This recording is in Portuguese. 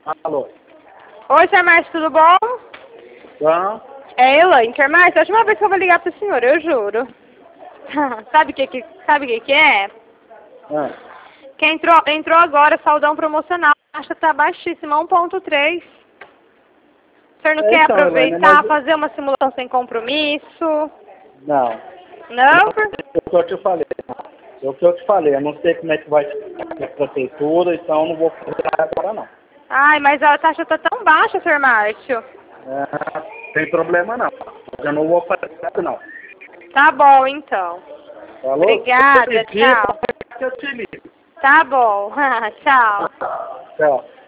Alô? Oi, Sr. Márcio, tudo bom? Bom? É Elaine. Sr. Márcio, é a última vez que eu vou ligar pro senhor, eu juro. Sabe o que é? Ah, Que entrou agora, saldão promocional. A taxa tá baixíssima, 1,3. O senhor não quer então, Elaine, aproveitar, mas... fazer uma simulação sem compromisso? Não. Não? É o que eu te falei. É o que eu te falei. Eu não sei como é que vai ser a prefeitura, então eu não vou fazer agora, não. Ai, mas a taxa tá tão baixa, Sr. Márcio. Sem problema, não. Eu não vou fazer nada, não. Tá bom, então. Falou? Obrigada, Se eu pedir, tchau. eu te ligo. Tá bom, tchau. Tchau.